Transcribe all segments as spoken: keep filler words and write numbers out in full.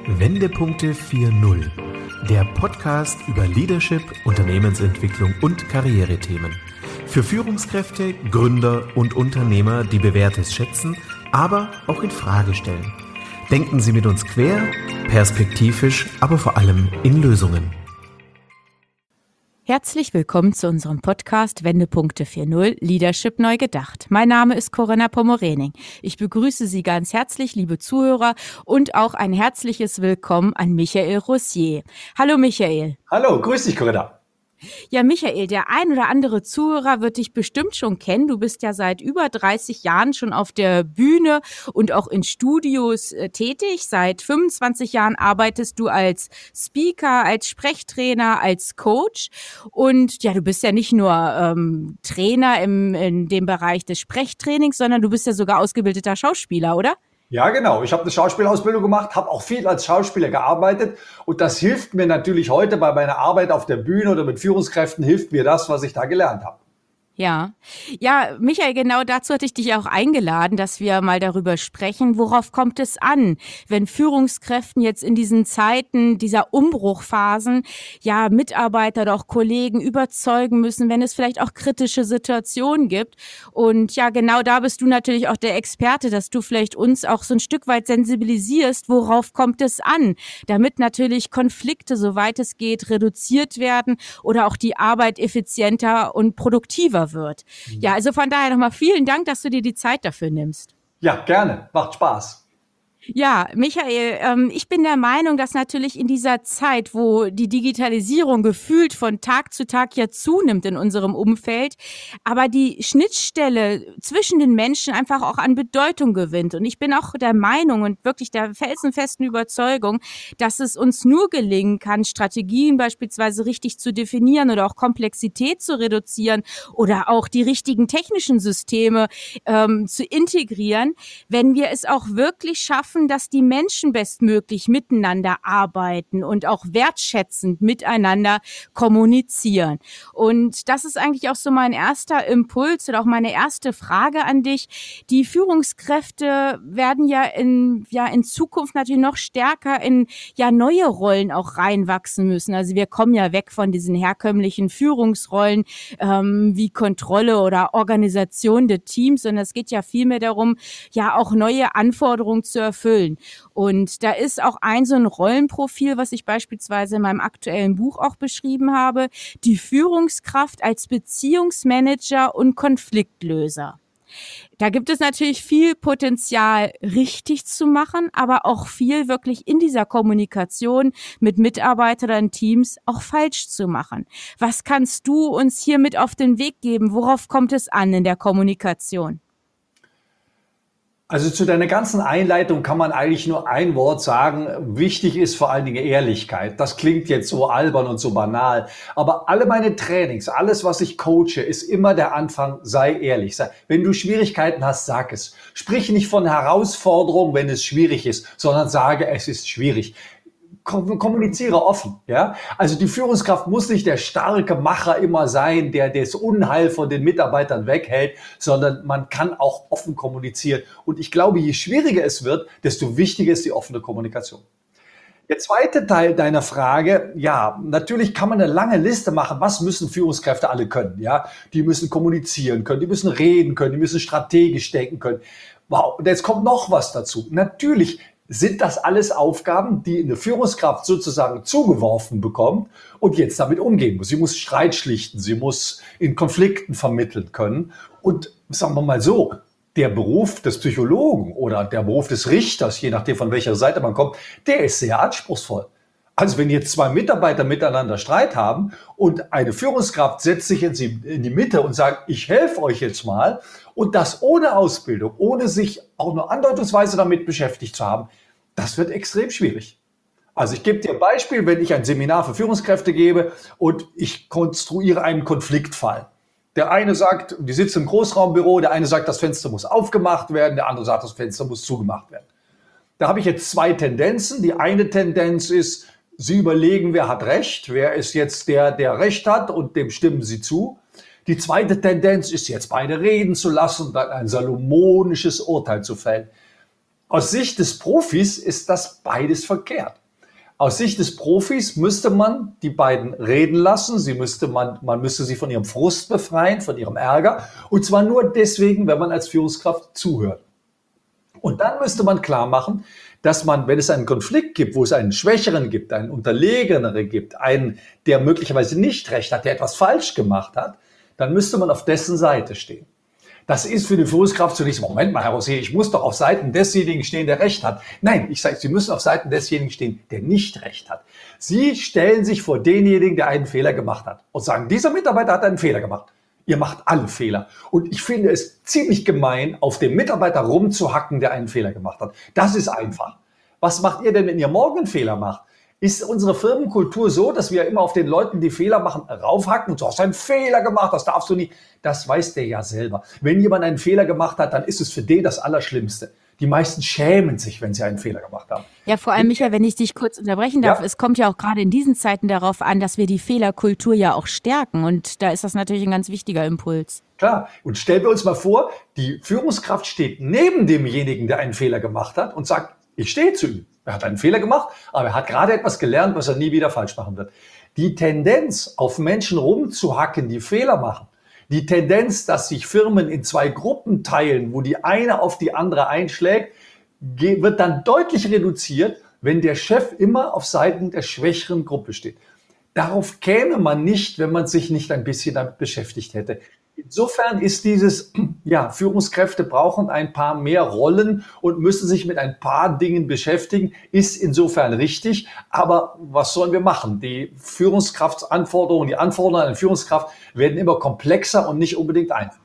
Wendepunkte vier Punkt null, der Podcast über Leadership, Unternehmensentwicklung und Karrierethemen. Für Führungskräfte, Gründer und Unternehmer, die Bewährtes schätzen, aber auch in Frage stellen. Denken Sie mit uns quer, perspektivisch, aber vor allem in Lösungen. Herzlich willkommen zu unserem Podcast Wendepunkte vier Punkt null Leadership neu gedacht. Mein Name ist Corinna Pomorening. Ich begrüße Sie ganz herzlich, liebe Zuhörer, und auch ein herzliches Willkommen an Michael Rossier. Hallo Michael. Hallo, grüß dich Corinna. Ja, Michael, der ein oder andere Zuhörer wird dich bestimmt schon kennen. Du bist ja seit über dreißig Jahren schon auf der Bühne und auch in Studios äh, tätig. Seit fünfundzwanzig Jahren arbeitest du als Speaker, als Sprechtrainer, als Coach. Und ja, du bist ja nicht nur ähm, Trainer im, in dem Bereich des Sprechtrainings, sondern du bist ja sogar ausgebildeter Schauspieler, oder? Ja, genau. Ich habe eine Schauspielausbildung gemacht, habe auch viel als Schauspieler gearbeitet und das hilft mir natürlich heute bei meiner Arbeit auf der Bühne oder mit Führungskräften, hilft mir das, was ich da gelernt habe. Ja, ja, Michael, genau dazu hatte ich dich auch eingeladen, dass wir mal darüber sprechen, worauf kommt es an, wenn Führungskräften jetzt in diesen Zeiten dieser Umbruchphasen ja Mitarbeiter oder auch Kollegen überzeugen müssen, wenn es vielleicht auch kritische Situationen gibt. Und ja, genau da bist du natürlich auch der Experte, dass du vielleicht uns auch so ein Stück weit sensibilisierst, worauf kommt es an, damit natürlich Konflikte, soweit es geht, reduziert werden oder auch die Arbeit effizienter und produktiver wird. Ja, also von daher nochmal vielen Dank, dass du dir die Zeit dafür nimmst. Ja, gerne. Macht Spaß. Ja, Michael, ähm, ich bin der Meinung, dass natürlich in dieser Zeit, wo die Digitalisierung gefühlt von Tag zu Tag ja zunimmt in unserem Umfeld, aber die Schnittstelle zwischen den Menschen einfach auch an Bedeutung gewinnt. Und ich bin auch der Meinung und wirklich der felsenfesten Überzeugung, dass es uns nur gelingen kann, Strategien beispielsweise richtig zu definieren oder auch Komplexität zu reduzieren oder auch die richtigen technischen Systeme ähm, zu integrieren, wenn wir es auch wirklich schaffen, dass die Menschen bestmöglich miteinander arbeiten und auch wertschätzend miteinander kommunizieren. Und das ist eigentlich auch so mein erster Impuls oder auch meine erste Frage an dich. Die Führungskräfte werden ja in, ja in Zukunft natürlich noch stärker in ja neue Rollen auch reinwachsen müssen. Also wir kommen ja weg von diesen herkömmlichen Führungsrollen ähm, wie Kontrolle oder Organisation der Teams, sondern es geht ja vielmehr darum, ja auch neue Anforderungen zu erfüllen. Und da ist auch ein so ein Rollenprofil, was ich beispielsweise in meinem aktuellen Buch auch beschrieben habe, die Führungskraft als Beziehungsmanager und Konfliktlöser. Da gibt es natürlich viel Potenzial, richtig zu machen, aber auch viel wirklich in dieser Kommunikation mit Mitarbeitern und Teams auch falsch zu machen. Was kannst du uns hier mit auf den Weg geben? Worauf kommt es an in der Kommunikation? Also zu deiner ganzen Einleitung kann man eigentlich nur ein Wort sagen. Wichtig ist vor allen Dingen Ehrlichkeit. Das klingt jetzt so albern und so banal. Aber alle meine Trainings, alles, was ich coache, ist immer der Anfang, sei ehrlich. Sei, wenn du Schwierigkeiten hast, sag es. Sprich nicht von Herausforderungen, wenn es schwierig ist, sondern sage, es ist schwierig. Kommuniziere offen, ja. Also die Führungskraft muss nicht der starke Macher immer sein, der das Unheil von den Mitarbeitern weghält, sondern man kann auch offen kommunizieren. Und ich glaube, je schwieriger es wird, desto wichtiger ist die offene Kommunikation. Der zweite Teil deiner Frage, ja, natürlich kann man eine lange Liste machen, was müssen Führungskräfte alle können, ja. Die müssen kommunizieren können, die müssen reden können, die müssen strategisch denken können. Wow, und jetzt kommt noch was dazu. Natürlich sind das alles Aufgaben, die eine Führungskraft sozusagen zugeworfen bekommt und jetzt damit umgehen muss. Sie muss Streit schlichten, sie muss in Konflikten vermitteln können. Und sagen wir mal so, der Beruf des Psychologen oder der Beruf des Richters, je nachdem von welcher Seite man kommt, der ist sehr anspruchsvoll. Also wenn jetzt zwei Mitarbeiter miteinander Streit haben und eine Führungskraft setzt sich in die Mitte und sagt, ich helfe euch jetzt mal, und das ohne Ausbildung, ohne sich auch nur andeutungsweise damit beschäftigt zu haben, das wird extrem schwierig. Also ich gebe dir ein Beispiel, wenn ich ein Seminar für Führungskräfte gebe und ich konstruiere einen Konfliktfall. Der eine sagt, die sitzen im Großraumbüro, der eine sagt, das Fenster muss aufgemacht werden, der andere sagt, das Fenster muss zugemacht werden. Da habe ich jetzt zwei Tendenzen. Die eine Tendenz ist, Sie überlegen, wer hat Recht, wer ist jetzt der, der Recht hat, und dem stimmen Sie zu. Die zweite Tendenz ist, jetzt beide reden zu lassen und dann ein salomonisches Urteil zu fällen. Aus Sicht des Profis ist das beides verkehrt. Aus Sicht des Profis müsste man die beiden reden lassen. Sie müsste man, man müsste sie von ihrem Frust befreien, von ihrem Ärger. Und zwar nur deswegen, wenn man als Führungskraft zuhört. Und dann müsste man klar machen, dass man, wenn es einen Konflikt gibt, wo es einen Schwächeren gibt, einen Unterlegeneren gibt, einen, der möglicherweise nicht recht hat, der etwas falsch gemacht hat, dann müsste man auf dessen Seite stehen. Das ist für die Führungskraft zunächst, Moment mal, Herr Rosier, ich muss doch auf Seiten desjenigen stehen, der Recht hat. Nein, ich sage, Sie müssen auf Seiten desjenigen stehen, der nicht Recht hat. Sie stellen sich vor denjenigen, der einen Fehler gemacht hat und sagen, dieser Mitarbeiter hat einen Fehler gemacht. Ihr macht alle Fehler. Und ich finde es ziemlich gemein, auf den Mitarbeiter rumzuhacken, der einen Fehler gemacht hat. Das ist einfach. Was macht ihr denn, wenn ihr morgen einen Fehler macht? Ist unsere Firmenkultur so, dass wir immer auf den Leuten, die Fehler machen, raufhacken und so, hast du einen Fehler gemacht, das darfst du nicht. Das weiß der ja selber. Wenn jemand einen Fehler gemacht hat, dann ist es für den das Allerschlimmste. Die meisten schämen sich, wenn sie einen Fehler gemacht haben. Ja, vor allem, Michael, wenn ich dich kurz unterbrechen darf, Ja. es kommt ja auch gerade in diesen Zeiten darauf an, dass wir die Fehlerkultur ja auch stärken. Und da ist das natürlich ein ganz wichtiger Impuls. Klar. Und stellen wir uns mal vor, die Führungskraft steht neben demjenigen, der einen Fehler gemacht hat und sagt, ich stehe zu ihm. Er hat einen Fehler gemacht, aber er hat gerade etwas gelernt, was er nie wieder falsch machen wird. Die Tendenz, auf Menschen rumzuhacken, die Fehler machen, die Tendenz, dass sich Firmen in zwei Gruppen teilen, wo die eine auf die andere einschlägt, ge- wird dann deutlich reduziert, wenn der Chef immer auf Seiten der schwächeren Gruppe steht. Darauf käme man nicht, wenn man sich nicht ein bisschen damit beschäftigt hätte. Insofern ist dieses, ja, Führungskräfte brauchen ein paar mehr Rollen und müssen sich mit ein paar Dingen beschäftigen, ist insofern richtig. Aber was sollen wir machen? Die Führungskraftsanforderungen, die Anforderungen an eine Führungskraft werden immer komplexer und nicht unbedingt einfacher.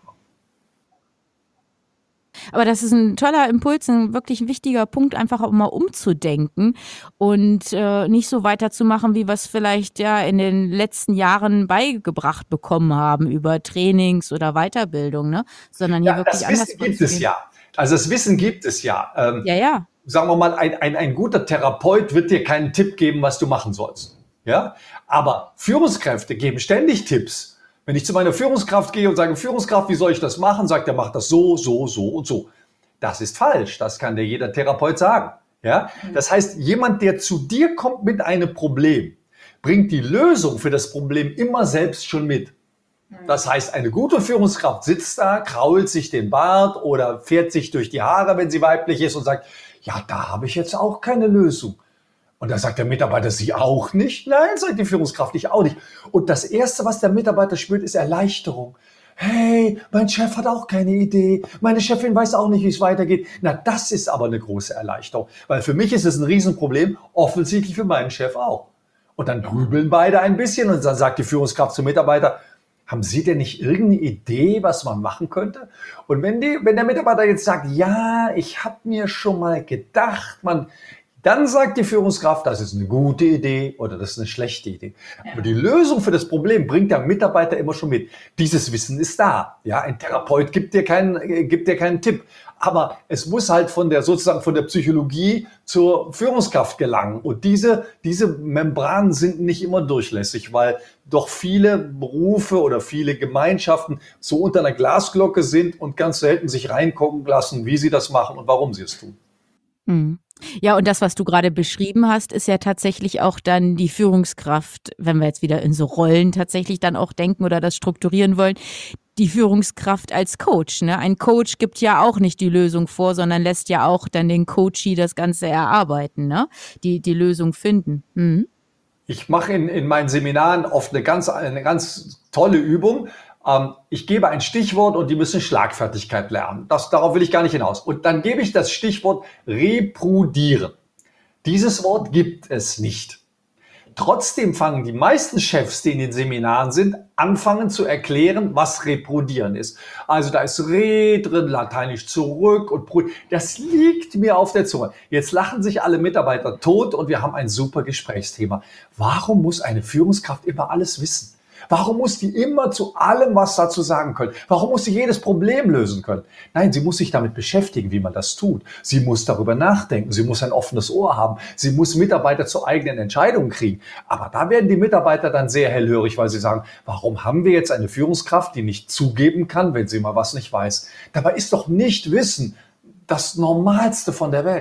Aber das ist ein toller Impuls, ein wirklich ein wichtiger Punkt, einfach auch mal umzudenken und äh, nicht so weiterzumachen, wie wir es vielleicht ja in den letzten Jahren beigebracht bekommen haben über Trainings oder Weiterbildung, ne? Sondern hier Ja, wirklich das anders Wissen gibt es vorzugehen. ja. Also das Wissen gibt es ja. Ähm, Ja, ja. sagen wir mal, ein, ein, ein guter Therapeut wird dir keinen Tipp geben, was du machen sollst. Ja? Aber Führungskräfte geben ständig Tipps. Wenn ich zu meiner Führungskraft gehe und sage, Führungskraft, wie soll ich das machen? Sagt er, mach das so, so, so und so. Das ist falsch. Das kann dir jeder Therapeut sagen. Ja? Das heißt, jemand, der zu dir kommt mit einem Problem, bringt die Lösung für das Problem immer selbst schon mit. Das heißt, eine gute Führungskraft sitzt da, krault sich den Bart oder fährt sich durch die Haare, wenn sie weiblich ist und sagt, ja, da habe ich jetzt auch keine Lösung. Und da sagt der Mitarbeiter, Sie auch nicht? Nein, sagt die Führungskraft, ich auch nicht. Und das Erste, was der Mitarbeiter spürt, ist Erleichterung. Hey, mein Chef hat auch keine Idee. Meine Chefin weiß auch nicht, wie es weitergeht. Na, das ist aber eine große Erleichterung. Weil für mich ist es ein Riesenproblem, offensichtlich für meinen Chef auch. Und dann grübeln beide ein bisschen und dann sagt die Führungskraft zum Mitarbeiter, haben Sie denn nicht irgendeine Idee, was man machen könnte? Und wenn, die, wenn der Mitarbeiter jetzt sagt, ja, ich habe mir schon mal gedacht, man... Dann sagt die Führungskraft, das ist eine gute Idee oder das ist eine schlechte Idee. Ja. Aber die Lösung für das Problem bringt der Mitarbeiter immer schon mit. Dieses Wissen ist da. Ja, ein Therapeut gibt dir keinen, gibt dir keinen Tipp. Aber es muss halt von der, sozusagen von der Psychologie zur Führungskraft gelangen. Und diese, diese Membranen sind nicht immer durchlässig, weil doch viele Berufe oder viele Gemeinschaften so unter einer Glasglocke sind und ganz selten sich reingucken lassen, wie sie das machen und warum sie es tun. Mhm. Ja, und das, was du gerade beschrieben hast, ist ja tatsächlich auch dann die Führungskraft, wenn wir jetzt wieder in so Rollen tatsächlich dann auch denken oder das strukturieren wollen, die Führungskraft als Coach, ne? Ein Coach gibt ja auch nicht die Lösung vor, sondern lässt ja auch dann den Coachee das Ganze erarbeiten, ne? Die, die Lösung finden. Mhm. Ich mache in, in meinen Seminaren oft eine ganz, eine ganz tolle Übung. Ähm, ich gebe ein Stichwort und die müssen Schlagfertigkeit lernen. Das, darauf will ich gar nicht hinaus. Und dann gebe ich das Stichwort reproduzieren. Dieses Wort gibt es nicht. Trotzdem fangen die meisten Chefs, die in den Seminaren sind, anfangen zu erklären, was reproduzieren ist. Also da ist re drin, lateinisch zurück und pro. Das liegt mir auf der Zunge. Jetzt lachen sich alle Mitarbeiter tot und wir haben ein super Gesprächsthema. Warum muss eine Führungskraft immer alles wissen? Warum muss die immer zu allem was dazu sagen können? Warum muss sie jedes Problem lösen können? Nein, sie muss sich damit beschäftigen, wie man das tut. Sie muss darüber nachdenken. Sie muss ein offenes Ohr haben. Sie muss Mitarbeiter zu eigenen Entscheidungen kriegen. Aber da werden die Mitarbeiter dann sehr hellhörig, weil sie sagen, warum haben wir jetzt eine Führungskraft, die nicht zugeben kann, wenn sie mal was nicht weiß? Dabei ist doch nicht Wissen das Normalste von der Welt.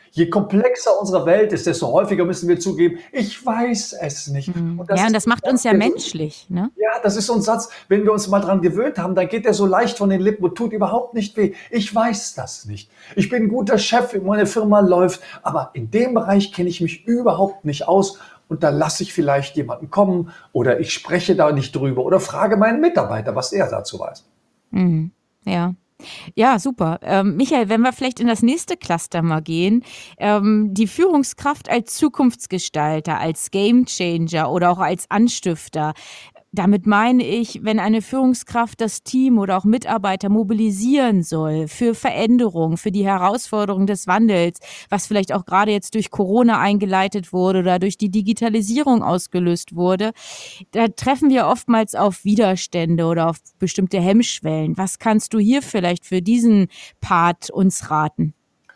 Je komplexer unsere Welt ist, desto häufiger müssen wir zugeben, ich weiß es nicht. Mhm. Und das Ja, und ist das ein macht uns Satz, ja der so, menschlich, ne? ja, das ist so ein Satz, wenn wir uns mal dran gewöhnt haben, dann geht der so leicht von den Lippen und tut überhaupt nicht weh. Ich weiß das nicht. Ich bin ein guter Chef, meine Firma läuft, aber in dem Bereich kenne ich mich überhaupt nicht aus. Und da lasse ich vielleicht jemanden kommen oder ich spreche da nicht drüber oder frage meinen Mitarbeiter, was er dazu weiß. Mhm. Ja. Ja, super. Ähm, Michael, wenn wir vielleicht in das nächste Cluster mal gehen, ähm, die Führungskraft als Zukunftsgestalter, als Gamechanger oder auch als Anstifter. Damit meine ich, wenn eine Führungskraft das Team oder auch Mitarbeiter mobilisieren soll für Veränderung, für die Herausforderung des Wandels, was vielleicht auch gerade jetzt durch Corona eingeleitet wurde oder durch die Digitalisierung ausgelöst wurde, da treffen wir oftmals auf Widerstände oder auf bestimmte Hemmschwellen. Was kannst du hier vielleicht für diesen Part uns raten?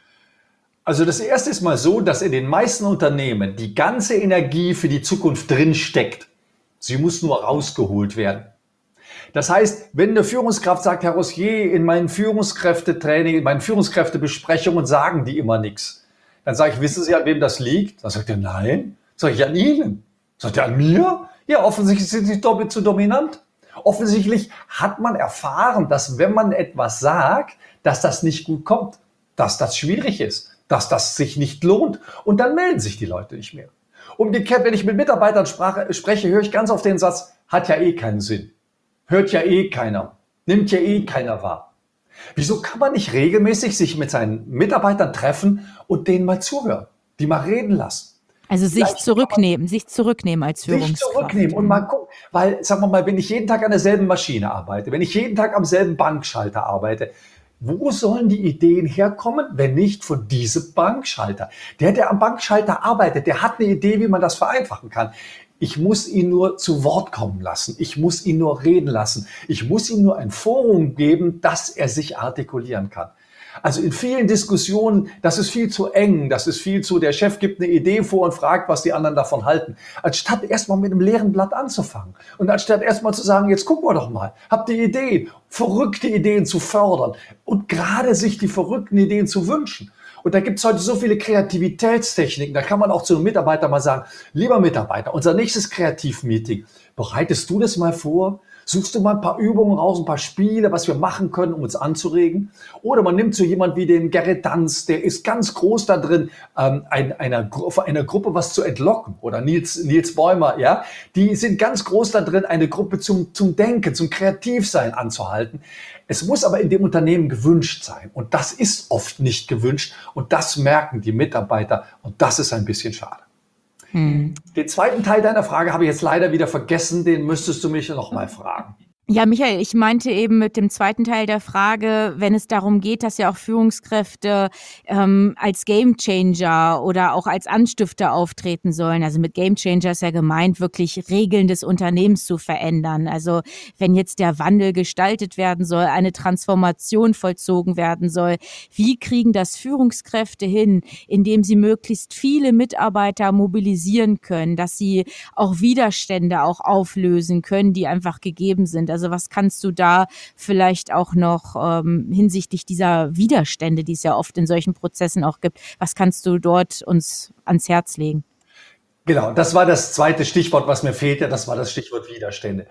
Also das erste ist mal so, dass in den meisten Unternehmen die ganze Energie für die Zukunft drin steckt. Sie muss nur rausgeholt werden. Das heißt, wenn eine Führungskraft sagt, Herr Rossier, in meinen Führungskräftetraining, in meinen Führungskräftebesprechungen sagen die immer nichts. Dann sage ich, wissen Sie, an wem das liegt? Dann sagt er, nein. Sage ich, an Ihnen. Sagt er, an mir? Ja, offensichtlich sind Sie doppelt zu dominant. Offensichtlich hat man erfahren, dass wenn man etwas sagt, dass das nicht gut kommt, dass das schwierig ist, dass das sich nicht lohnt. Und dann melden sich die Leute nicht mehr. Umgekehrt, wenn ich mit Mitarbeitern sprache, spreche, höre ich ganz oft den Satz, hat ja eh keinen Sinn. Hört ja eh keiner. Nimmt ja eh keiner wahr. Wieso kann man nicht regelmäßig sich mit seinen Mitarbeitern treffen und denen mal zuhören, die mal reden lassen? Also sich Vielleicht kann man zurücknehmen, sich zurücknehmen als sich Führungskraft. zurücknehmen und mal gucken. Weil, sagen wir mal, wenn ich jeden Tag an derselben Maschine arbeite, wenn ich jeden Tag am selben Bankschalter arbeite, wo sollen die Ideen herkommen, wenn nicht von diesem Bankschalter? Der, der am Bankschalter arbeitet, der hat eine Idee, wie man das vereinfachen kann. Ich muss ihn nur zu Wort kommen lassen. Ich muss ihn nur reden lassen. Ich muss ihm nur ein Forum geben, dass er sich artikulieren kann. Also in vielen Diskussionen, das ist viel zu eng, das ist viel zu, der Chef gibt eine Idee vor und fragt, was die anderen davon halten. Anstatt erstmal mit einem leeren Blatt anzufangen und anstatt erstmal zu sagen, jetzt gucken wir doch mal, habt ihr Ideen, verrückte Ideen zu fördern und gerade sich die verrückten Ideen zu wünschen. Und da gibt es heute so viele Kreativitätstechniken, da kann man auch zu einem Mitarbeiter mal sagen, lieber Mitarbeiter, unser nächstes Kreativmeeting, bereitest du das mal vor? Suchst du mal ein paar Übungen raus, ein paar Spiele, was wir machen können, um uns anzuregen? Oder man nimmt so jemand wie den Gerrit Danz, der ist ganz groß da drin, ähm, ein, einer, einer Gruppe was zu entlocken. Oder Nils, Nils Bäumer, ja, die sind ganz groß da drin, eine Gruppe zum, zum Denken, zum Kreativsein anzuhalten. Es muss aber in dem Unternehmen gewünscht sein. Und das ist oft nicht gewünscht. Und das merken die Mitarbeiter. Und das ist ein bisschen schade. Hm. Den zweiten Teil deiner Frage habe ich jetzt leider wieder vergessen. Den müsstest du mich noch mal fragen. Ja, Michael, ich meinte eben mit dem zweiten Teil der Frage, wenn es darum geht, dass ja auch Führungskräfte ähm, als Gamechanger oder auch als Anstifter auftreten sollen. Also mit Gamechanger ist ja gemeint, wirklich Regeln des Unternehmens zu verändern. Also wenn jetzt der Wandel gestaltet werden soll, eine Transformation vollzogen werden soll, wie kriegen das Führungskräfte hin, indem sie möglichst viele Mitarbeiter mobilisieren können, dass sie auch Widerstände auch auflösen können, die einfach gegeben sind. Also was kannst du da vielleicht auch noch ähm, hinsichtlich dieser Widerstände, die es ja oft in solchen Prozessen auch gibt, was kannst du dort uns ans Herz legen? Genau, das war das zweite Stichwort, was mir fehlte, das war das Stichwort Widerstände.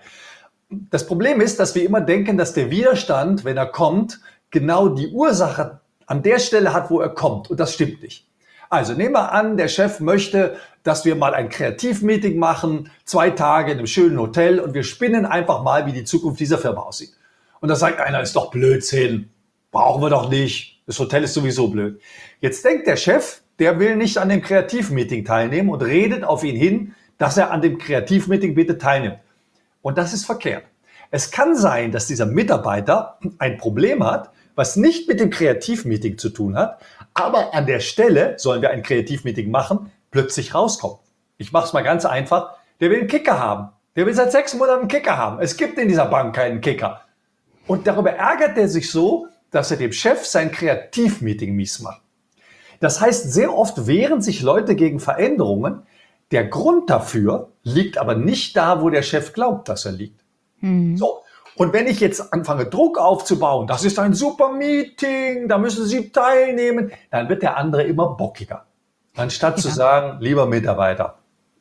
Das Problem ist, dass wir immer denken, dass der Widerstand, wenn er kommt, genau die Ursache an der Stelle hat, wo er kommt. Und das stimmt nicht. Also nehmen wir an, der Chef möchte, dass wir mal ein Kreativmeeting machen, zwei Tage in einem schönen Hotel und wir spinnen einfach mal, wie die Zukunft dieser Firma aussieht. Und da sagt einer, ist doch Blödsinn, brauchen wir doch nicht, das Hotel ist sowieso blöd. Jetzt denkt der Chef, der will nicht an dem Kreativmeeting teilnehmen und redet auf ihn hin, dass er an dem Kreativmeeting bitte teilnimmt. Und das ist verkehrt. Es kann sein, dass dieser Mitarbeiter ein Problem hat, was nicht mit dem Kreativmeeting zu tun hat, aber an der Stelle, sollen wir ein Kreativmeeting machen, plötzlich rauskommt. Ich mache es mal ganz einfach. Der will einen Kicker haben. Der will seit sechs Monaten einen Kicker haben. Es gibt in dieser Bank keinen Kicker. Und darüber ärgert er sich so, dass er dem Chef sein Kreativmeeting mies macht. Das heißt, sehr oft wehren sich Leute gegen Veränderungen. Der Grund dafür liegt aber nicht da, wo der Chef glaubt, dass er liegt. Mhm. So. Und wenn ich jetzt anfange, Druck aufzubauen, das ist ein super Meeting, da müssen Sie teilnehmen, dann wird der andere immer bockiger. Anstatt ja. zu sagen, lieber Mitarbeiter,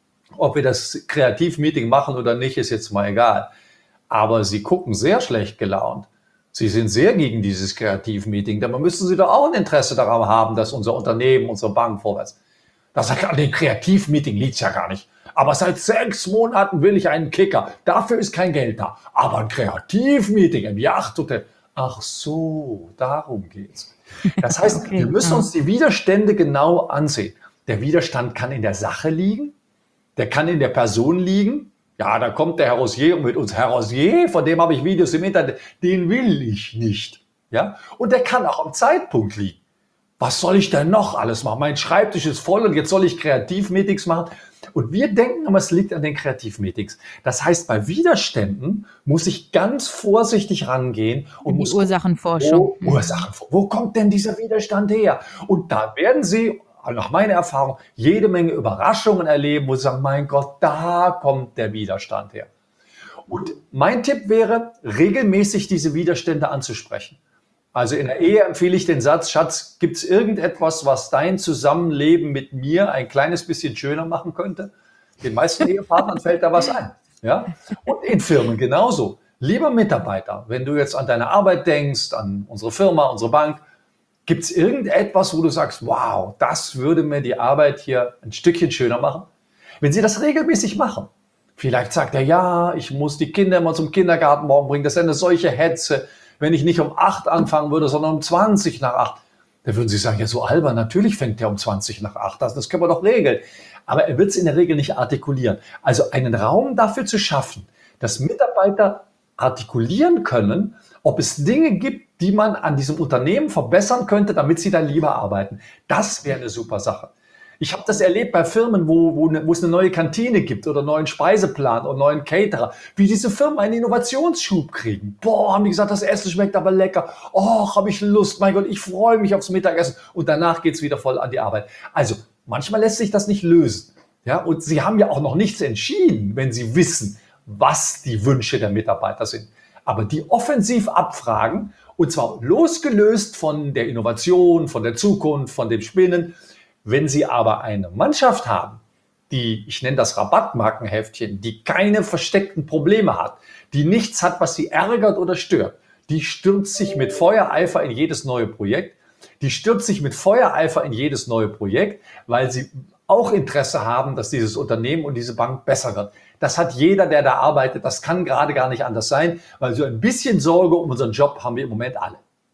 ob wir das Kreativmeeting machen oder nicht, ist jetzt mal egal. Aber Sie gucken sehr schlecht gelaunt. Sie sind sehr gegen dieses Kreativmeeting. Dabei müssen Sie doch auch ein Interesse daran haben, dass unser Unternehmen, unsere Bank vorwärts. Das sagt, an dem Kreativmeeting liegt es ja gar nicht. Aber seit sechs Monaten will ich einen Kicker. Dafür ist kein Geld da. Aber ein Kreativmeeting im Yachthotel. Ach so, darum geht's. Das heißt, okay, wir müssen ja. uns die Widerstände genau ansehen. Der Widerstand kann in der Sache liegen. Der kann in der Person liegen. Ja, da kommt der Herr Rosier mit uns. Herr Rosier, von dem habe ich Videos im Internet. Den will ich nicht. Ja? Und der kann auch am Zeitpunkt liegen. Was soll ich denn noch alles machen? Mein Schreibtisch ist voll und jetzt soll ich Kreativmeetings machen. Und wir denken immer, es liegt an den Kreativmeetings. Das heißt, bei Widerständen muss ich ganz vorsichtig rangehen und die muss Ursachenforschung. Wo, Ursachen, wo kommt denn dieser Widerstand her? Und da werden Sie, nach meiner Erfahrung, jede Menge Überraschungen erleben, wo Sie sagen, mein Gott, da kommt der Widerstand her. Und mein Tipp wäre, regelmäßig diese Widerstände anzusprechen. Also in der Ehe empfehle ich den Satz, Schatz, gibt es irgendetwas, was dein Zusammenleben mit mir ein kleines bisschen schöner machen könnte? Den meisten Ehepartnern fällt da was ein. Ja? Und in Firmen genauso. Lieber Mitarbeiter, wenn du jetzt an deine Arbeit denkst, an unsere Firma, unsere Bank, gibt es irgendetwas, wo du sagst, wow, das würde mir die Arbeit hier ein Stückchen schöner machen? Wenn Sie das regelmäßig machen, vielleicht sagt er, ja, ich muss die Kinder immer zum Kindergarten morgen bringen, das ist eine solche Hetze. Wenn ich nicht um acht anfangen würde, sondern um zwanzig nach acht, dann würden Sie sagen, ja, so albern, natürlich fängt er um zwanzig nach acht an, das können wir doch regeln. Aber er wird es in der Regel nicht artikulieren. Also einen Raum dafür zu schaffen, dass Mitarbeiter artikulieren können, ob es Dinge gibt, die man an diesem Unternehmen verbessern könnte, damit sie dann lieber arbeiten. Das wäre eine super Sache. Ich habe das erlebt bei Firmen, wo, wo, ne, wo es eine neue Kantine gibt oder einen neuen Speiseplan oder einen neuen Caterer, wie diese Firmen einen Innovationsschub kriegen. Boah, haben die gesagt, das Essen schmeckt aber lecker. Oh, habe ich Lust, mein Gott, ich freue mich aufs Mittagessen. Und danach geht's wieder voll an die Arbeit. Also, manchmal lässt sich das nicht lösen. Ja, und Sie haben ja auch noch nichts entschieden, wenn Sie wissen, was die Wünsche der Mitarbeiter sind. Aber die offensiv abfragen, und zwar losgelöst von der Innovation, von der Zukunft, von dem Spinnen. Wenn Sie aber eine Mannschaft haben, die, ich nenne das Rabattmarkenheftchen, die keine versteckten Probleme hat, die nichts hat, was sie ärgert oder stört, die stürzt sich mit Feuereifer in jedes neue Projekt, die stürzt sich mit Feuereifer in jedes neue Projekt, weil sie auch Interesse haben, dass dieses Unternehmen und diese Bank besser wird. Das hat jeder, der da arbeitet. Das kann gerade gar nicht anders sein, weil so ein bisschen Sorge um unseren Job haben wir im Moment alle.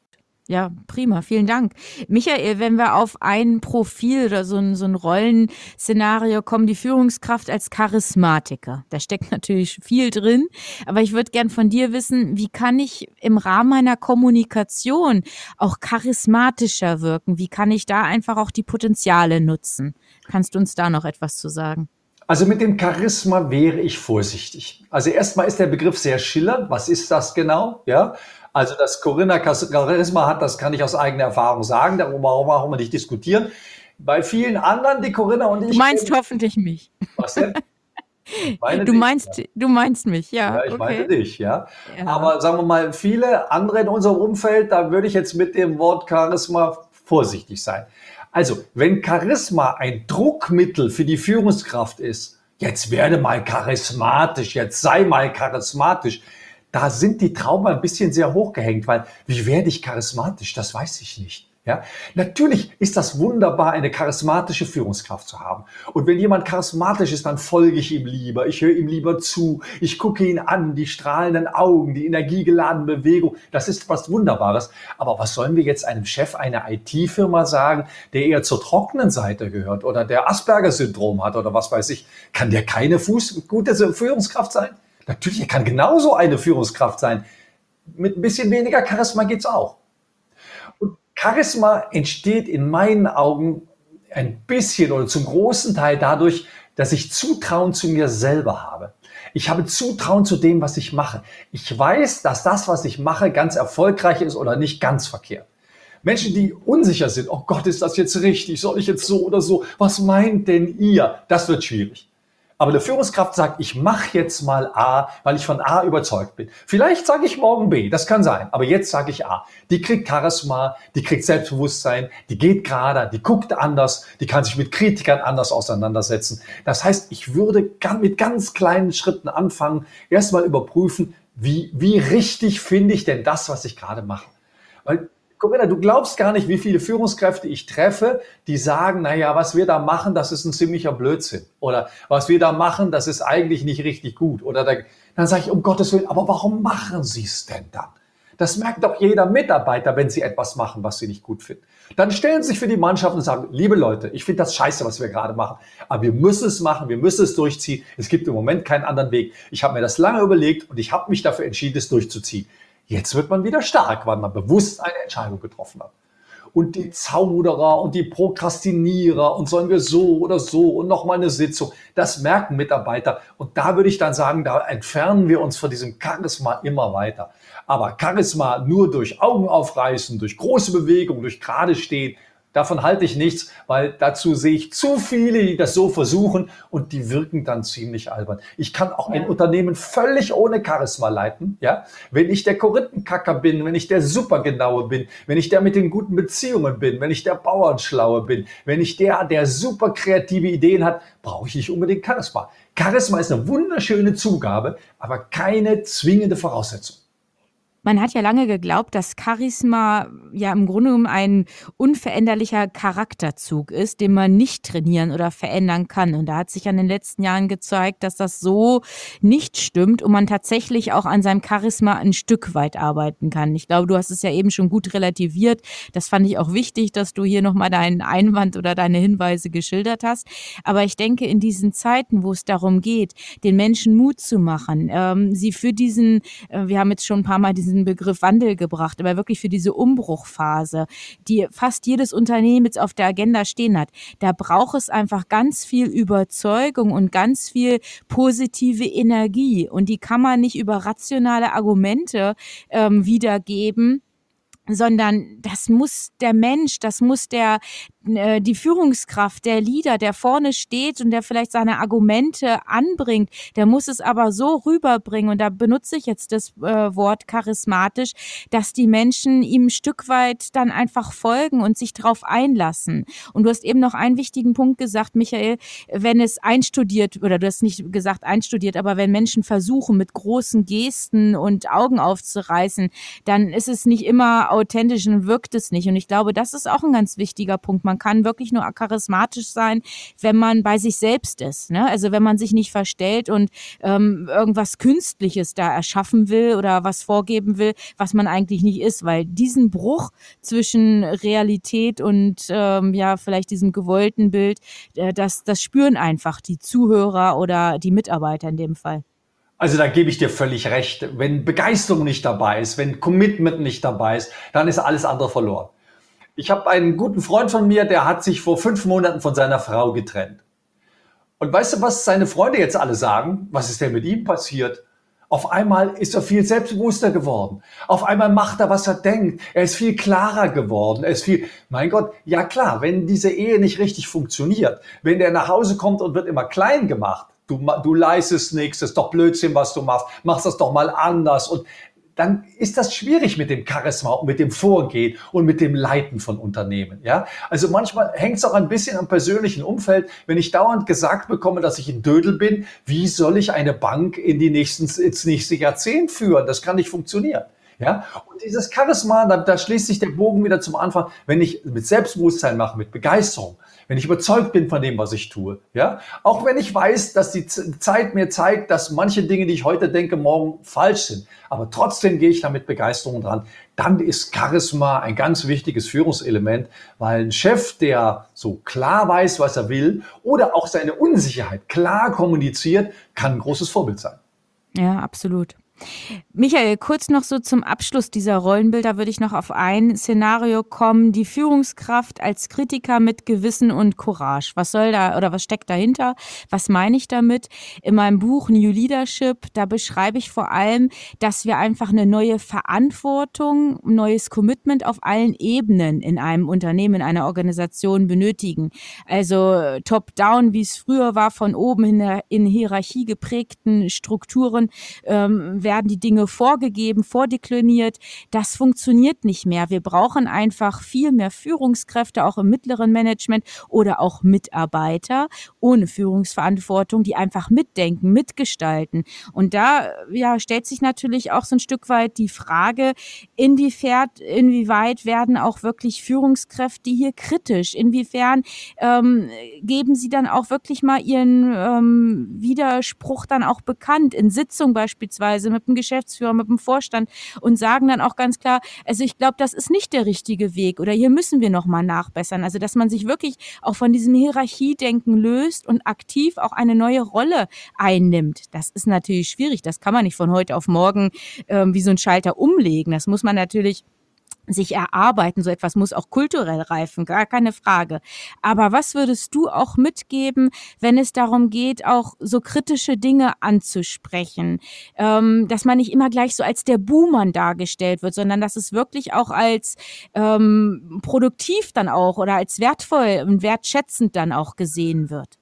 Ja, prima, vielen Dank. Michael, wenn wir auf ein Profil oder so ein, so ein Rollenszenario kommen, die Führungskraft als Charismatiker. Da steckt natürlich viel drin, aber ich würde gern von dir wissen, wie kann ich im Rahmen meiner Kommunikation auch charismatischer wirken? Wie kann ich da einfach auch die Potenziale nutzen? Kannst du uns da noch etwas zu sagen? Also mit dem Charisma wäre ich vorsichtig. Also erstmal ist der Begriff sehr schillernd. Was ist das genau? Ja. Also, dass Corinna Charisma hat, das kann ich aus eigener Erfahrung sagen. Darüber brauchen wir nicht diskutieren. Bei vielen anderen, die Corinna und ich... Du meinst kennen, hoffentlich mich. Was denn? Du dich, meinst, ja. du meinst mich, ja. Ja, ich okay. meinte dich, ja. ja. Aber sagen wir mal, viele andere in unserem Umfeld, da würde ich jetzt mit dem Wort Charisma vorsichtig sein. Also, wenn Charisma ein Druckmittel für die Führungskraft ist, jetzt werde mal charismatisch, jetzt sei mal charismatisch, da sind die Trauben ein bisschen sehr hochgehängt, weil wie werde ich charismatisch, das weiß ich nicht. Ja? Natürlich ist das wunderbar, eine charismatische Führungskraft zu haben. Und wenn jemand charismatisch ist, dann folge ich ihm lieber, ich höre ihm lieber zu, ich gucke ihn an, die strahlenden Augen, die energiegeladene Bewegung, das ist was Wunderbares. Aber was sollen wir jetzt einem Chef einer I T-Firma sagen, der eher zur trockenen Seite gehört oder der Asperger-Syndrom hat oder was weiß ich, kann der keine Fuß- gute Führungskraft sein? Natürlich, er kann genauso eine Führungskraft sein. Mit ein bisschen weniger Charisma geht's auch. Und Charisma entsteht in meinen Augen ein bisschen oder zum großen Teil dadurch, dass ich Zutrauen zu mir selber habe. Ich habe Zutrauen zu dem, was ich mache. Ich weiß, dass das, was ich mache, ganz erfolgreich ist oder nicht ganz verkehrt. Menschen, die unsicher sind, oh Gott, ist das jetzt richtig? Soll ich jetzt so oder so? Was meint denn ihr? Das wird schwierig. Aber eine Führungskraft sagt, ich mache jetzt mal A, weil ich von A überzeugt bin. Vielleicht sage ich morgen B, das kann sein, aber jetzt sage ich A. Die kriegt Charisma, die kriegt Selbstbewusstsein, die geht gerade, die guckt anders, die kann sich mit Kritikern anders auseinandersetzen. Das heißt, ich würde mit ganz kleinen Schritten anfangen, erstmal überprüfen, wie, wie richtig finde ich denn das, was ich gerade mache. Weil Corinna, du glaubst gar nicht, wie viele Führungskräfte ich treffe, die sagen, naja, was wir da machen, das ist ein ziemlicher Blödsinn. Oder was wir da machen, das ist eigentlich nicht richtig gut. Oder da, dann sage ich, um Gottes Willen, aber warum machen Sie es denn dann? Das merkt doch jeder Mitarbeiter, wenn sie etwas machen, was sie nicht gut finden. Dann stellen sie sich für die Mannschaft und sagen, liebe Leute, ich finde das scheiße, was wir gerade machen. Aber wir müssen es machen, wir müssen es durchziehen. Es gibt im Moment keinen anderen Weg. Ich habe mir das lange überlegt und ich habe mich dafür entschieden, es durchzuziehen. Jetzt wird man wieder stark, weil man bewusst eine Entscheidung getroffen hat. Und die Zauderer und die Prokrastinierer und sollen wir so oder so und nochmal eine Sitzung, das merken Mitarbeiter. Und da würde ich dann sagen, da entfernen wir uns von diesem Charisma immer weiter. Aber Charisma nur durch Augen aufreißen, durch große Bewegung, durch gerade stehen, davon halte ich nichts, weil dazu sehe ich zu viele, die das so versuchen und die wirken dann ziemlich albern. Ich kann auch ein Ja. Unternehmen völlig ohne Charisma leiten, ja. Wenn ich der Korinthenkacker bin, wenn ich der Supergenaue bin, wenn ich der mit den guten Beziehungen bin, wenn ich der Bauernschlaue bin, wenn ich der, der super kreative Ideen hat, brauche ich nicht unbedingt Charisma. Charisma ist eine wunderschöne Zugabe, aber keine zwingende Voraussetzung. Man hat ja lange geglaubt, dass Charisma ja im Grunde genommen ein unveränderlicher Charakterzug ist, den man nicht trainieren oder verändern kann. Und da hat sich in den letzten Jahren gezeigt, dass das so nicht stimmt und man tatsächlich auch an seinem Charisma ein Stück weit arbeiten kann. Ich glaube, du hast es ja eben schon gut relativiert. Das fand ich auch wichtig, dass du hier nochmal deinen Einwand oder deine Hinweise geschildert hast. Aber ich denke, in diesen Zeiten, wo es darum geht, den Menschen Mut zu machen, ähm, sie für diesen, äh, wir haben jetzt schon ein paar Mal diesen Begriff Wandel gebracht, aber wirklich für diese Umbruchphase, die fast jedes Unternehmen jetzt auf der Agenda stehen hat, da braucht es einfach ganz viel Überzeugung und ganz viel positive Energie. Und die kann man nicht über rationale Argumente ähm, wiedergeben, sondern das muss der Mensch, das muss der äh, die Führungskraft, der Leader, der vorne steht und der vielleicht seine Argumente anbringt, der muss es aber so rüberbringen, und da benutze ich jetzt das äh, Wort charismatisch, dass die Menschen ihm ein Stück weit dann einfach folgen und sich drauf einlassen. Und du hast eben noch einen wichtigen Punkt gesagt, Michael, wenn es einstudiert, oder du hast nicht gesagt einstudiert, aber wenn Menschen versuchen, mit großen Gesten und Augen aufzureißen, dann ist es nicht immer authentisch und wirkt es nicht. Und ich glaube, das ist auch ein ganz wichtiger Punkt. Man kann wirklich nur charismatisch sein, wenn man bei sich selbst ist, ne? Also wenn man sich nicht verstellt und ähm, irgendwas Künstliches da erschaffen will oder was vorgeben will, was man eigentlich nicht ist, weil diesen Bruch zwischen Realität und ähm, ja vielleicht diesem gewollten Bild, äh, das, das spüren einfach die Zuhörer oder die Mitarbeiter in dem Fall. Also da gebe ich dir völlig recht. Wenn Begeisterung nicht dabei ist, wenn Commitment nicht dabei ist, dann ist alles andere verloren. Ich habe einen guten Freund von mir, der hat sich vor fünf Monaten von seiner Frau getrennt. Und weißt du, was seine Freunde jetzt alle sagen? Was ist denn mit ihm passiert? Auf einmal ist er viel selbstbewusster geworden. Auf einmal macht er, was er denkt. Er ist viel klarer geworden. Er ist viel, mein Gott, ja klar, wenn diese Ehe nicht richtig funktioniert, wenn der nach Hause kommt und wird immer klein gemacht, du, du leistest nichts, das ist doch Blödsinn, was du machst, machst das doch mal anders. Und dann ist das schwierig mit dem Charisma und mit dem Vorgehen und mit dem Leiten von Unternehmen. Ja? Also manchmal hängt es auch ein bisschen am persönlichen Umfeld. Wenn ich dauernd gesagt bekomme, dass ich ein Dödel bin, wie soll ich eine Bank in die nächsten, ins nächste Jahrzehnt führen? Das kann nicht funktionieren. Ja? Und dieses Charisma, da, da schließt sich der Bogen wieder zum Anfang, wenn ich mit Selbstbewusstsein mache, mit Begeisterung, wenn ich überzeugt bin von dem, was ich tue. Ja? Auch wenn ich weiß, dass die Z- Zeit mir zeigt, dass manche Dinge, die ich heute denke, morgen falsch sind. Aber trotzdem gehe ich da mit Begeisterung dran. Dann ist Charisma ein ganz wichtiges Führungselement, weil ein Chef, der so klar weiß, was er will oder auch seine Unsicherheit klar kommuniziert, kann ein großes Vorbild sein. Ja, absolut. Michael, kurz noch so zum Abschluss dieser Rollenbilder würde ich noch auf ein Szenario kommen, die Führungskraft als Kritiker mit Gewissen und Courage. Was soll da oder was steckt dahinter? Was meine ich damit? In meinem Buch New Leadership, da beschreibe ich vor allem, dass wir einfach eine neue Verantwortung, ein neues Commitment auf allen Ebenen in einem Unternehmen, in einer Organisation benötigen. Also top-down, wie es früher war, von oben in, der, in Hierarchie geprägten Strukturen, ähm, werden die Dinge vorgegeben, vordekliniert. Das funktioniert nicht mehr. Wir brauchen einfach viel mehr Führungskräfte, auch im mittleren Management oder auch Mitarbeiter ohne Führungsverantwortung, die einfach mitdenken, mitgestalten. Und da ja, stellt sich natürlich auch so ein Stück weit die Frage, inwiefern, inwieweit werden auch wirklich Führungskräfte hier kritisch? Inwiefern ähm, geben sie dann auch wirklich mal ihren ähm, Widerspruch dann auch bekannt, in Sitzungen beispielsweise mit dem Geschäftsführer, mit dem Vorstand und sagen dann auch ganz klar, also ich glaube, das ist nicht der richtige Weg oder hier müssen wir nochmal nachbessern. Also dass man sich wirklich auch von diesem Hierarchiedenken löst und aktiv auch eine neue Rolle einnimmt. Das ist natürlich schwierig, das kann man nicht von heute auf morgen ähm, wie so ein Schalter umlegen. Das muss man natürlich sich erarbeiten. So etwas muss auch kulturell reifen, gar keine Frage. Aber was würdest du auch mitgeben, wenn es darum geht, auch so kritische Dinge anzusprechen? Ähm, dass man nicht immer gleich so als der Buhmann dargestellt wird, sondern dass es wirklich auch als ähm, produktiv dann auch oder als wertvoll und wertschätzend dann auch gesehen wird.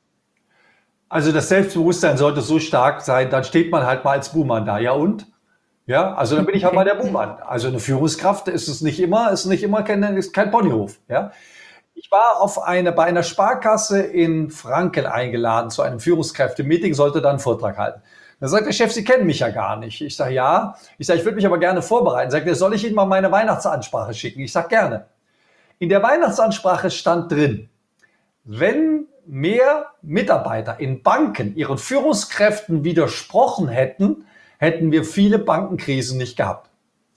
Also das Selbstbewusstsein sollte so stark sein, dann steht man halt mal als Buhmann da. Ja und? Ja, also dann bin ich halt mal der Buhmann. Also eine Führungskraft ist es nicht immer, ist nicht immer kein, ist kein Ponyhof. Ja, ich war auf eine, bei einer Sparkasse in Franken eingeladen zu einem Führungskräfte-Meeting, sollte dann einen Vortrag halten. Dann sagt der Chef, Sie kennen mich ja gar nicht. Ich sage, ja. Ich sage, ich würde mich aber gerne vorbereiten. Sagt er, soll ich Ihnen mal meine Weihnachtsansprache schicken? Ich sage, gerne. In der Weihnachtsansprache stand drin, wenn mehr Mitarbeiter in Banken ihren Führungskräften widersprochen hätten, hätten wir viele Bankenkrisen nicht gehabt.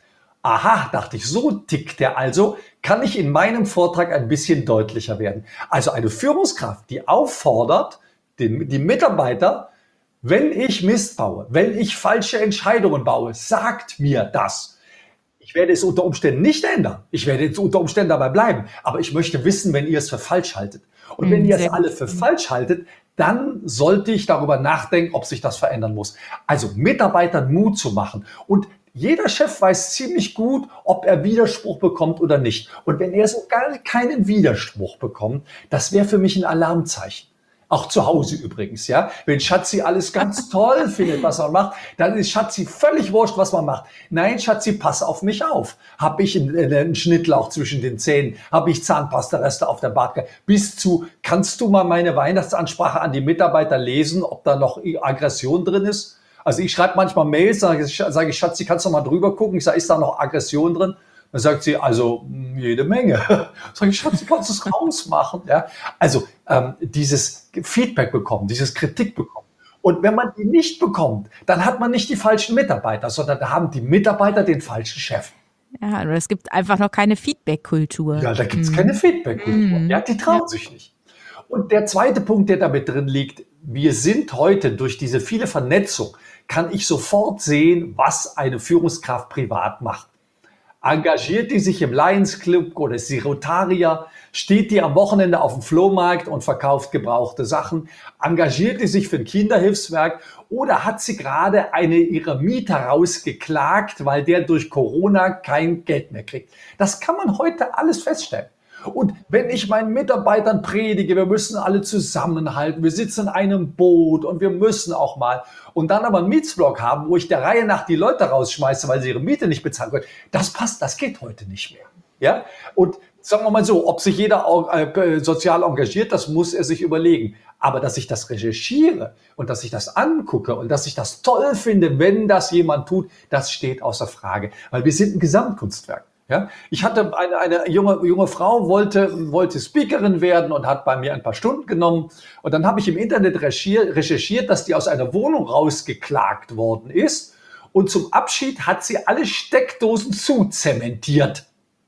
Aha, dachte ich, so tickt der also, kann ich in meinem Vortrag ein bisschen deutlicher werden. Also eine Führungskraft, die auffordert, den, die Mitarbeiter, wenn ich Mist baue, wenn ich falsche Entscheidungen baue, sagt mir das. Ich werde es unter Umständen nicht ändern. Ich werde jetzt unter Umständen dabei bleiben. Aber ich möchte wissen, wenn ihr es für falsch haltet. Und wenn ihr es alle für falsch haltet, dann sollte ich darüber nachdenken, ob sich das verändern muss. Also Mitarbeitern Mut zu machen. Und jeder Chef weiß ziemlich gut, ob er Widerspruch bekommt oder nicht. Und wenn er so gar keinen Widerspruch bekommt, das wäre für mich ein Alarmzeichen. Auch zu Hause übrigens, ja. Wenn Schatzi alles ganz toll findet, was man macht, dann ist Schatzi völlig wurscht, was man macht. Nein, Schatzi, pass auf mich auf. Hab ich einen, einen Schnittlauch zwischen den Zähnen? Habe ich Zahnpastareste auf der Bartke? Bis zu, kannst du mal meine Weihnachtsansprache an die Mitarbeiter lesen, ob da noch Aggression drin ist? Also ich schreibe manchmal Mails, sage ich, sag ich, Schatzi, kannst du mal drüber gucken? Ich sage, ist da noch Aggression drin? Dann sagt sie, also jede Menge. Sag ich, Schatz, du kannst es rausmachen. Ja? Also ähm, dieses Feedback bekommen, dieses Kritik bekommen. Und wenn man die nicht bekommt, dann hat man nicht die falschen Mitarbeiter, sondern da haben die Mitarbeiter den falschen Chef. Ja, aber es gibt einfach noch keine Feedback-Kultur. Ja, da gibt es mm. keine Feedback-Kultur. Mm. Ja, die trauen ja. sich nicht. Und der zweite Punkt, der damit drin liegt, wir sind heute durch diese viele Vernetzung, kann ich sofort sehen, was eine Führungskraft privat macht. Engagiert die sich im Lions Club oder ist sie Rotarier? Steht die am Wochenende auf dem Flohmarkt und verkauft gebrauchte Sachen? Engagiert die sich für ein Kinderhilfswerk? Oder hat sie gerade eine ihrer Mieter rausgeklagt, weil der durch Corona kein Geld mehr kriegt? Das kann man heute alles feststellen. Und wenn ich meinen Mitarbeitern predige, wir müssen alle zusammenhalten, wir sitzen in einem Boot und wir müssen auch mal und dann aber einen Mietsblock haben, wo ich der Reihe nach die Leute rausschmeiße, weil sie ihre Miete nicht bezahlen können, das passt, das geht heute nicht mehr. Ja? Und sagen wir mal so, ob sich jeder äh, sozial engagiert, das muss er sich überlegen. Aber dass ich das recherchiere und dass ich das angucke und dass ich das toll finde, wenn das jemand tut, das steht außer Frage. Weil wir sind ein Gesamtkunstwerk. Ja, ich hatte eine, eine junge, junge Frau, wollte, wollte Speakerin werden und hat bei mir ein paar Stunden genommen. Und dann habe ich im Internet recherchiert, dass die aus einer Wohnung rausgeklagt worden ist. Und zum Abschied hat sie alle Steckdosen zuzementiert.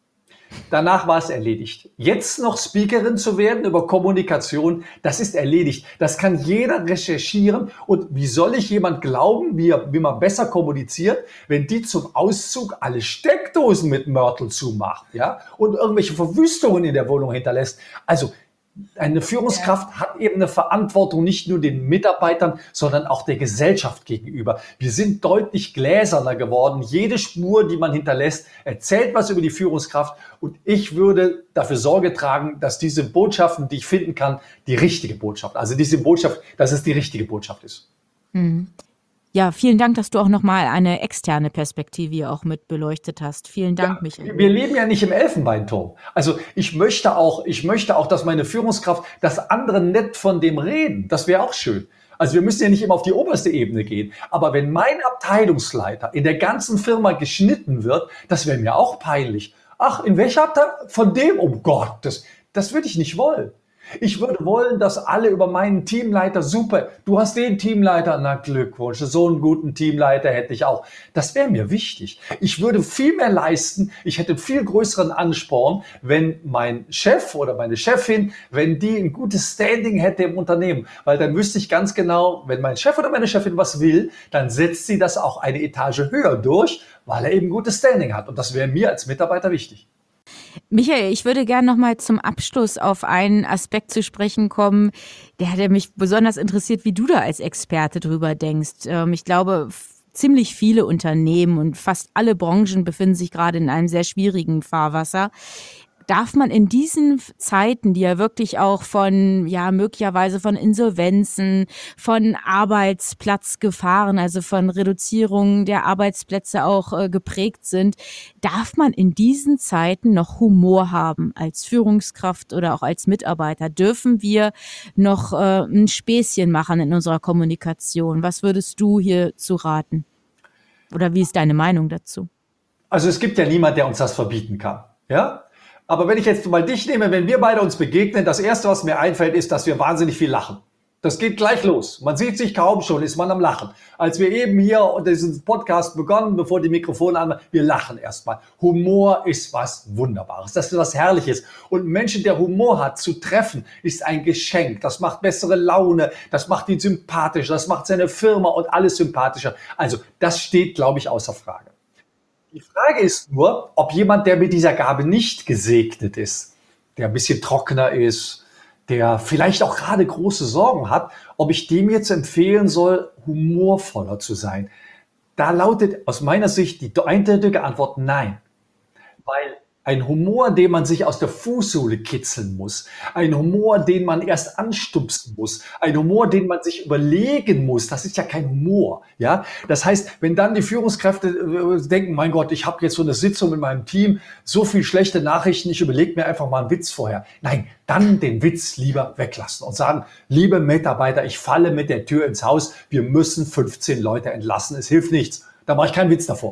Danach war es erledigt. Jetzt noch Speakerin zu werden über Kommunikation, das ist erledigt. Das kann jeder recherchieren. Und wie soll ich jemand glauben, wie, er, wie man besser kommuniziert, wenn die zum Auszug alle Steckdosen mit Mörtel zumacht, ja, und irgendwelche Verwüstungen in der Wohnung hinterlässt? Also eine Führungskraft ja. hat eben eine Verantwortung nicht nur den Mitarbeitern, sondern auch der Gesellschaft gegenüber. Wir sind deutlich gläserner geworden. Jede Spur, die man hinterlässt, erzählt was über die Führungskraft. Und ich würde dafür Sorge tragen, dass diese Botschaften, die ich finden kann, die richtige Botschaft, also diese Botschaft, dass es die richtige Botschaft ist. Mhm. Ja, vielen Dank, dass du auch nochmal eine externe Perspektive auch mit beleuchtet hast. Vielen Dank, ja, Michael. Wir leben ja nicht im Elfenbeinturm. Also ich möchte auch, ich möchte auch, dass meine Führungskraft, dass andere nett von dem reden. Das wäre auch schön. Also wir müssen ja nicht immer auf die oberste Ebene gehen. Aber wenn mein Abteilungsleiter in der ganzen Firma geschnitten wird, das wäre mir auch peinlich. Ach, in welcher Abteilung? Von dem? Oh Gott, das, das würde ich nicht wollen. Ich würde wollen, dass alle über meinen Teamleiter, super, du hast den Teamleiter, na Glückwunsch, so einen guten Teamleiter hätte ich auch. Das wäre mir wichtig. Ich würde viel mehr leisten, ich hätte viel größeren Ansporn, wenn mein Chef oder meine Chefin, wenn die ein gutes Standing hätte im Unternehmen. Weil dann wüsste ich ganz genau, wenn mein Chef oder meine Chefin was will, dann setzt sie das auch eine Etage höher durch, weil er eben ein gutes Standing hat. Und das wäre mir als Mitarbeiter wichtig. Michael, ich würde gerne noch mal zum Abschluss auf einen Aspekt zu sprechen kommen, der, der mich besonders interessiert, wie du da als Experte drüber denkst. Ähm, ich glaube, ziemlich viele Unternehmen und fast alle Branchen befinden sich gerade in einem sehr schwierigen Fahrwasser. Darf man in diesen Zeiten, die ja wirklich auch von, ja, möglicherweise von Insolvenzen, von Arbeitsplatzgefahren, also von Reduzierungen der Arbeitsplätze auch äh, geprägt sind, darf man in diesen Zeiten noch Humor haben als Führungskraft oder auch als Mitarbeiter? Dürfen wir noch äh, ein Späßchen machen in unserer Kommunikation? Was würdest du hierzu raten? Oder wie ist deine Meinung dazu? Also es gibt ja niemand, der uns das verbieten kann, ja? Aber wenn ich jetzt mal dich nehme, wenn wir beide uns begegnen, das Erste, was mir einfällt, ist, dass wir wahnsinnig viel lachen. Das geht gleich los. Man sieht sich kaum schon, ist man am Lachen. Als wir eben hier diesen Podcast begonnen, bevor die Mikrofone an waren, wir lachen erstmal. Humor ist was Wunderbares. Das ist was Herrliches. Und einen Menschen, der Humor hat, zu treffen, ist ein Geschenk. Das macht bessere Laune. Das macht ihn sympathischer. Das macht seine Firma und alles sympathischer. Also, das steht, glaube ich, außer Frage. Die Frage ist nur, ob jemand, der mit dieser Gabe nicht gesegnet ist, der ein bisschen trockener ist, der vielleicht auch gerade große Sorgen hat, ob ich dem jetzt empfehlen soll, humorvoller zu sein. Da lautet aus meiner Sicht die eindeutige Antwort nein. Weil ein Humor, den man sich aus der Fußsohle kitzeln muss, ein Humor, den man erst anstupsen muss, ein Humor, den man sich überlegen muss, das ist ja kein Humor. Ja? Das heißt, wenn dann die Führungskräfte denken, mein Gott, ich habe jetzt so eine Sitzung mit meinem Team, so viel schlechte Nachrichten, ich überlege mir einfach mal einen Witz vorher. Nein, dann den Witz lieber weglassen und sagen, liebe Mitarbeiter, ich falle mit der Tür ins Haus, wir müssen fünfzehn Leute entlassen, es hilft nichts. Da mache ich keinen Witz davor.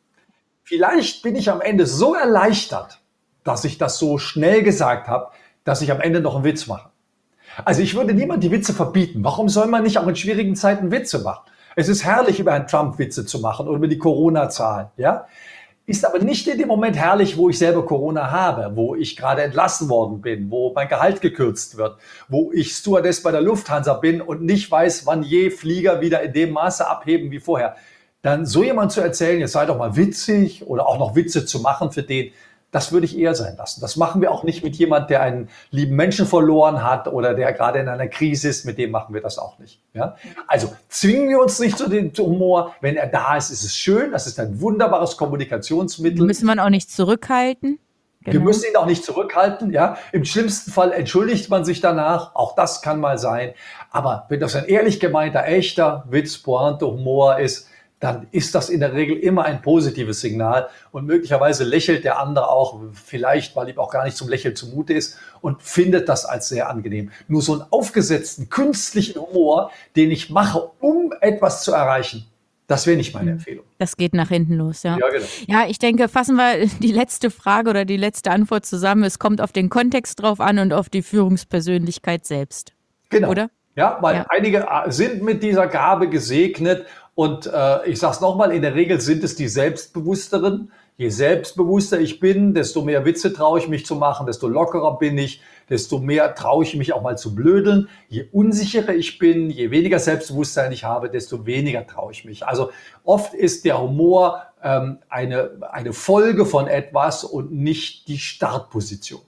Vielleicht bin ich am Ende so erleichtert, dass ich das so schnell gesagt habe, dass ich am Ende noch einen Witz mache. Also ich würde niemand die Witze verbieten. Warum soll man nicht auch in schwierigen Zeiten Witze machen? Es ist herrlich, über Herrn Trump Witze zu machen oder über die Corona-Zahlen. Ja? Ist aber nicht in dem Moment herrlich, wo ich selber Corona habe, wo ich gerade entlassen worden bin, wo mein Gehalt gekürzt wird, wo ich Stewardess bei der Lufthansa bin und nicht weiß, wann je Flieger wieder in dem Maße abheben wie vorher. Dann so jemand zu erzählen, jetzt sei doch mal witzig oder auch noch Witze zu machen für den, das würde ich eher sein lassen. Das machen wir auch nicht mit jemand, der einen lieben Menschen verloren hat oder der gerade in einer Krise ist, mit dem machen wir das auch nicht. Ja? Also zwingen wir uns nicht zu dem Humor. Wenn er da ist, ist es schön, das ist ein wunderbares Kommunikationsmittel. Müssen wir ihn auch nicht zurückhalten? Genau. Wir müssen ihn auch nicht zurückhalten. Ja? Im schlimmsten Fall entschuldigt man sich danach, auch das kann mal sein. Aber wenn das ein ehrlich gemeinter, echter Witz, Pointe, Humor ist, dann ist das in der Regel immer ein positives Signal und möglicherweise lächelt der andere auch, vielleicht, weil ihm auch gar nicht zum Lächeln zumute ist und findet das als sehr angenehm. Nur so einen aufgesetzten, künstlichen Humor, den ich mache, um etwas zu erreichen, das wäre nicht meine Empfehlung. Das geht nach hinten los, ja. Ja, genau. Ja, ich denke, fassen wir die letzte Frage oder die letzte Antwort zusammen. Es kommt auf den Kontext drauf an und auf die Führungspersönlichkeit selbst. Genau. Oder? Ja, weil Ja. einige sind mit dieser Gabe gesegnet und äh, ich sage es nochmal, in der Regel sind es die Selbstbewussteren, Je selbstbewusster ich bin, desto mehr Witze traue ich mich zu machen, desto lockerer bin ich, desto mehr traue ich mich auch mal zu blödeln. Je unsicherer ich bin, je weniger Selbstbewusstsein ich habe, desto weniger traue ich mich. Also oft ist der Humor ähm, eine, eine Folge von etwas und nicht die Startposition.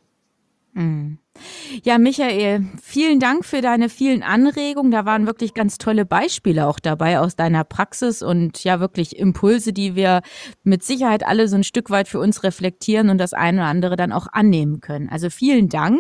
Mhm. Ja, Michael, vielen Dank für deine vielen Anregungen. Da waren wirklich ganz tolle Beispiele auch dabei aus deiner Praxis und ja wirklich Impulse, die wir mit Sicherheit alle so ein Stück weit für uns reflektieren und das eine oder andere dann auch annehmen können. Also vielen Dank.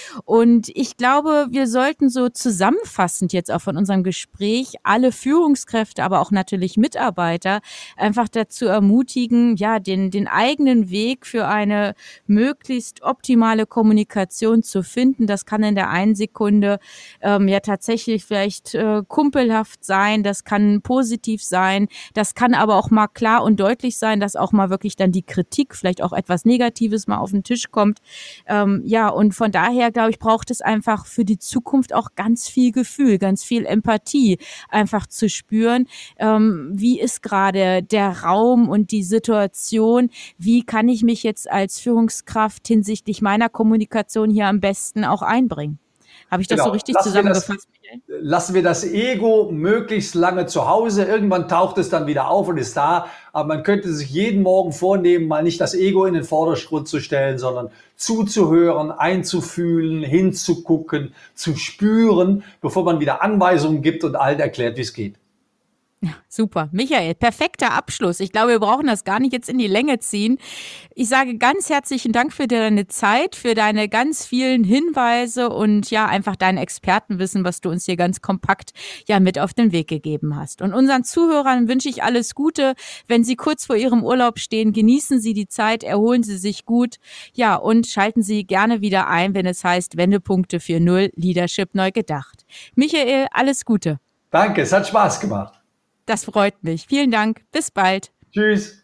Und ich glaube, wir sollten so zusammenfassend jetzt auch von unserem Gespräch alle Führungskräfte, aber auch natürlich Mitarbeiter einfach dazu ermutigen, ja, den, den eigenen Weg für eine möglichst optimale Kommunikation zu finden. Das kann in der einen Sekunde ähm, ja tatsächlich vielleicht äh, kumpelhaft sein, das kann positiv sein, das kann aber auch mal klar und deutlich sein, dass auch mal wirklich dann die Kritik, vielleicht auch etwas Negatives mal auf den Tisch kommt. Ähm, ja, und von daher, glaube ich, braucht es einfach für die Zukunft auch ganz viel Gefühl, ganz viel Empathie, einfach zu spüren, ähm, wie ist gerade der Raum und die Situation, wie kann ich mich jetzt als Führungskraft hinsichtlich meiner Kommunikation hier am besten auch einbringen. Habe ich das Genau. so richtig Lassen wir das- zusammengefasst, Michael? Lassen wir das Ego möglichst lange zu Hause. Irgendwann taucht es dann wieder auf und ist da. Aber man könnte sich jeden Morgen vornehmen, mal nicht das Ego in den Vordergrund zu stellen, sondern zuzuhören, einzufühlen, hinzugucken, zu spüren, bevor man wieder Anweisungen gibt und allen erklärt, wie es geht. Ja, super. Michael, perfekter Abschluss. Ich glaube, wir brauchen das gar nicht jetzt in die Länge ziehen. Ich sage ganz herzlichen Dank für deine Zeit, für deine ganz vielen Hinweise und ja, einfach dein Expertenwissen, was du uns hier ganz kompakt ja mit auf den Weg gegeben hast. Und unseren Zuhörern wünsche ich alles Gute. Wenn sie kurz vor ihrem Urlaub stehen, genießen Sie die Zeit, erholen Sie sich gut. Ja, und schalten Sie gerne wieder ein, wenn es heißt Wendepunkte vier Punkt null Leadership neu gedacht. Michael, alles Gute. Danke, es hat Spaß gemacht. Das freut mich. Vielen Dank. Bis bald. Tschüss.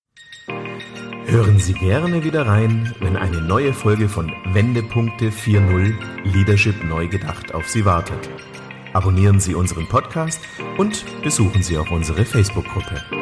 Hören Sie gerne wieder rein, wenn eine neue Folge von Wendepunkte vier Punkt null Leadership neu gedacht auf Sie wartet. Abonnieren Sie unseren Podcast und besuchen Sie auch unsere Facebook-Gruppe.